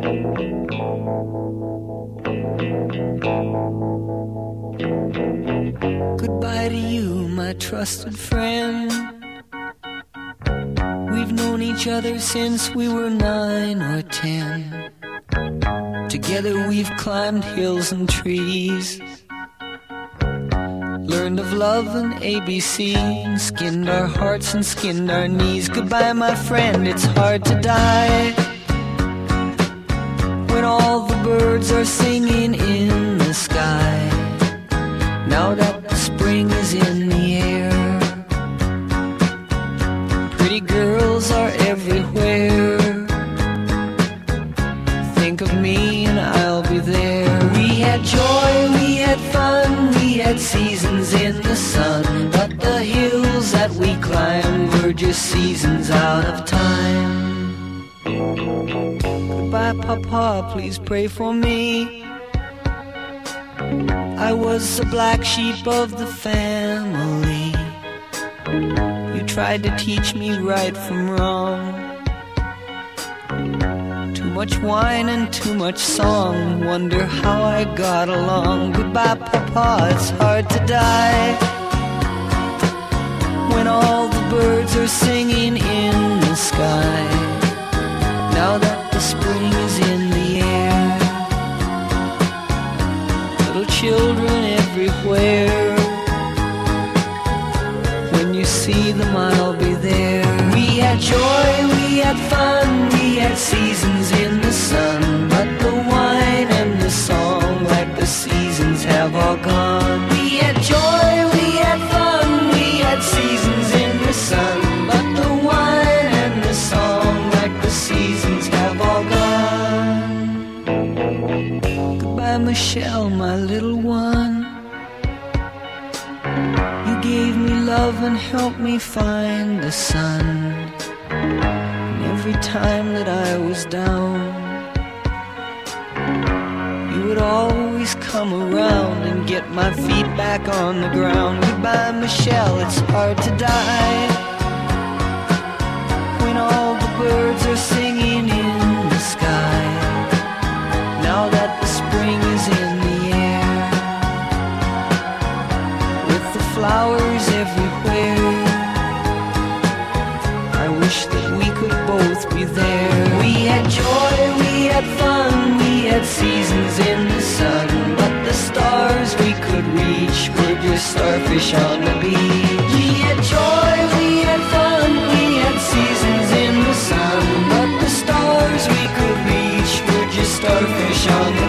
Goodbye to you, my trusted friend. We've known each other since we were 9 or 10. Together we've climbed hills and trees, learned of love and ABC, and skinned our hearts and skinned our knees. Goodbye, my friend, it's hard to die when all the birds are singing in the sky. Now that the spring is in the air, pretty girls are everywhere. Think of me and I'll be there. We had joy, we had fun, we had seasons in the sun, but the hills that we climbed were just seasons out of time. Goodbye, Papa, please pray for me. I was the black sheep of the family. You tried to teach me right from wrong. Too much wine and too much song, wonder how I got along. Goodbye, Papa, it's hard to die when all the birds are singing in the sky. Now that the spring is in the air, little children everywhere. When you see them, I'll be there. We had joy, we had fun, we had seasons in the sun, but the wine and the song, like the seasons, have all gone. We had joy, we had fun, we had seasons in the sun, but the wine and the song, like the seasons, have all gone. Goodbye, Michelle, my little one. You gave me love and helped me find the sun. And every time that I was down, you would always come around and get my feet back on the ground. Goodbye, Michelle, it's hard to die when all the birds are singing in the sky. Now that the spring is in the air, with the flowers everywhere, I wish that we could both be there. We had joy, we had fun, we had seasons in the sun, but the stars we could reach were just starfish on the beach. We had joy, we had fun, we had seasons in the sun, but the stars we could reach were just starfish on the beach.